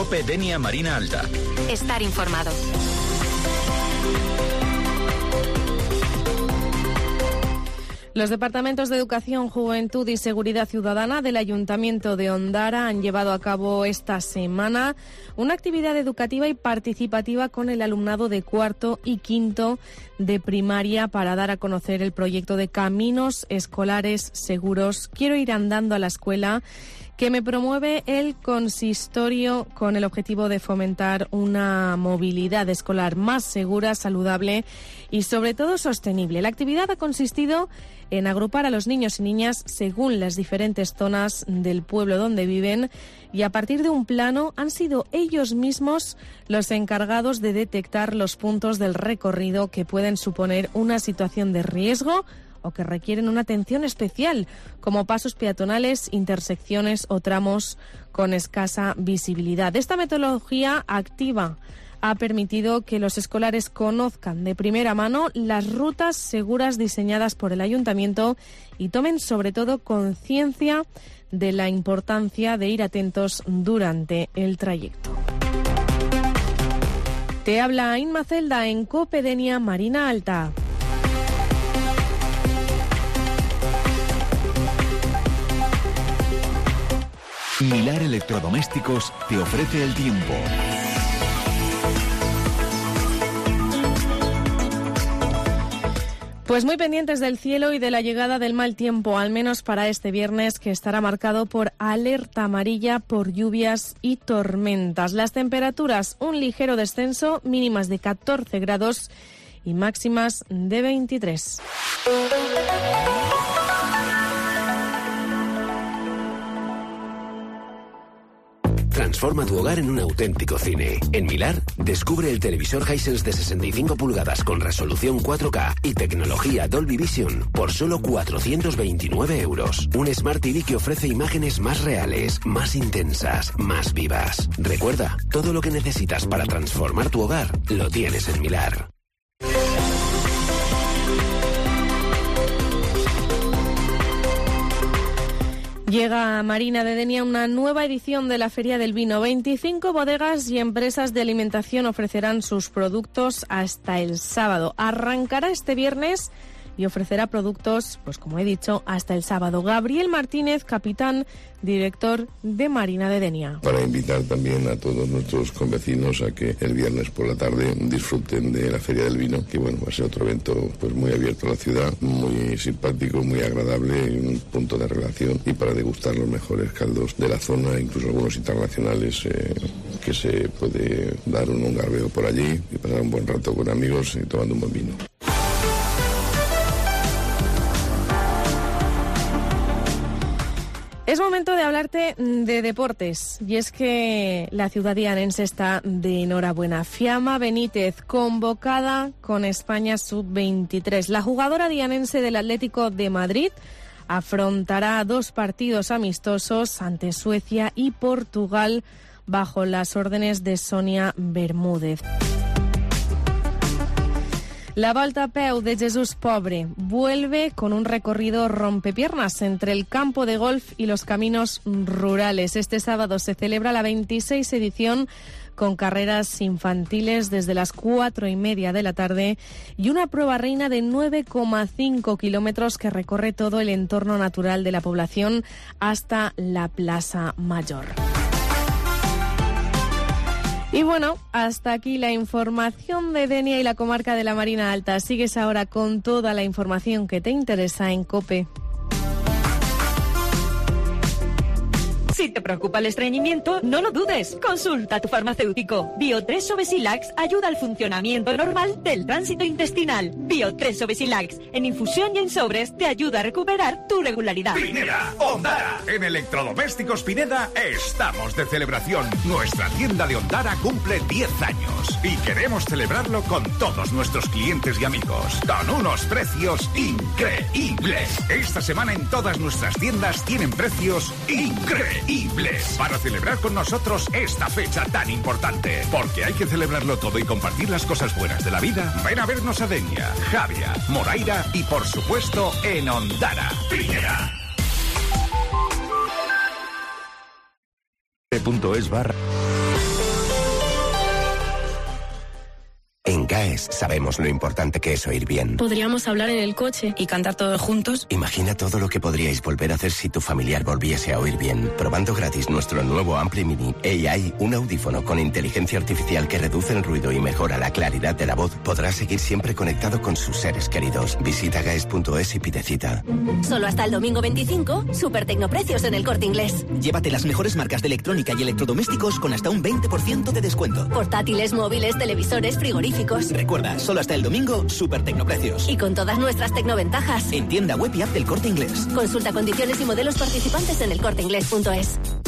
COPE Denia Marina Alta. Estar informado. Los departamentos de Educación, Juventud y Seguridad Ciudadana del Ayuntamiento de Ondara han llevado a cabo esta semana una actividad educativa y participativa con el alumnado de cuarto y quinto de primaria para dar a conocer el proyecto de Caminos Escolares Seguros. Quiero ir andando a la escuela, que me promueve el consistorio con el objetivo de fomentar una movilidad escolar más segura, saludable y sobre todo sostenible. La actividad ha consistido en agrupar a los niños y niñas según las diferentes zonas del pueblo donde viven y a partir de un plano han sido ellos mismos los encargados de detectar los puntos del recorrido que pueden suponer una situación de riesgo o que requieren una atención especial, como pasos peatonales, intersecciones o tramos con escasa visibilidad. Esta metodología activa ha permitido que los escolares conozcan de primera mano las rutas seguras diseñadas por el Ayuntamiento y tomen sobre todo conciencia de la importancia de ir atentos durante el trayecto. Te habla Inma Celda en COPE Denia Marina Alta. Milar Electrodomésticos te ofrece el tiempo. Pues muy pendientes del cielo y de la llegada del mal tiempo, al menos para este viernes, que estará marcado por alerta amarilla por lluvias y tormentas. Las temperaturas, un ligero descenso, mínimas de 14 grados y máximas de 23. Transforma tu hogar en un auténtico cine. En Milar, descubre el televisor Hisense de 65 pulgadas con resolución 4K y tecnología Dolby Vision por solo 429 euros. Un Smart TV que ofrece imágenes más reales, más intensas, más vivas. Recuerda, todo lo que necesitas para transformar tu hogar lo tienes en Milar. Llega a Marina de Denia una nueva edición de la Feria del Vino. 25 bodegas y empresas de alimentación ofrecerán sus productos hasta el sábado. Arrancará este viernes y ofrecerá productos, pues como he dicho, hasta el sábado. Gabriel Martínez, capitán, director de Marina de Denia. Para invitar también a todos nuestros convecinos a que el viernes por la tarde disfruten de la Feria del Vino, que bueno, va a ser otro evento pues muy abierto a la ciudad, muy simpático, muy agradable, un punto de relación y para degustar los mejores caldos de la zona, incluso algunos internacionales que se puede dar un garbeo por allí y pasar un buen rato con amigos y tomando un buen vino. Es momento de hablarte de deportes y es que la ciudad dianense está de enhorabuena. Fiamma Benítez, convocada con España Sub-23. La jugadora dianense del Atlético de Madrid afrontará 2 partidos amistosos ante Suecia y Portugal bajo las órdenes de Sonia Bermúdez. La Volta a Peu de Jesús Pobre vuelve con un recorrido rompepiernas entre el campo de golf y los caminos rurales. Este sábado se celebra la 26 edición con carreras infantiles desde las 4:30 de la tarde y una prueba reina de 9,5 kilómetros que recorre todo el entorno natural de la población hasta la Plaza Mayor. Y bueno, hasta aquí la información de Denia y la comarca de la Marina Alta. Sigues ahora con toda la información que te interesa en COPE. Si te preocupa el estreñimiento, no lo dudes. Consulta a tu farmacéutico. Bio3 Obesilax ayuda al funcionamiento normal del tránsito intestinal. Bio3 Obesilax, en infusión y en sobres, te ayuda a recuperar tu regularidad. Pineda, Ondara. En Electrodomésticos Pineda estamos de celebración. Nuestra tienda de Ondara cumple 10 años y queremos celebrarlo con todos nuestros clientes y amigos. Con unos precios increíbles. Esta semana en todas nuestras tiendas tienen precios increíbles. Para celebrar con nosotros esta fecha tan importante. Porque hay que celebrarlo todo y compartir las cosas buenas de la vida. Ven a vernos a Denia, Javia, Moraira y por supuesto en Ondara. Pineda. .es/ GAES sabemos lo importante que es oír bien. Podríamos hablar en el coche y cantar todos juntos. Imagina todo lo que podríais volver a hacer si tu familiar volviese a oír bien. Probando gratis nuestro nuevo Ampli Mini AI, un audífono con inteligencia artificial que reduce el ruido y mejora la claridad de la voz, podrá seguir siempre conectado con sus seres queridos. Visita gaes.es y pide cita. Solo hasta el domingo 25, super tecnoprecios en el Corte Inglés. Llévate las mejores marcas de electrónica y electrodomésticos con hasta un 20% de descuento. Portátiles, móviles, televisores, frigoríficos. Recuerda, solo hasta el domingo, super tecnoprecios. Y con todas nuestras tecnoventajas. En tienda web y app del Corte Inglés. Consulta condiciones y modelos participantes en elcorteinglés.es.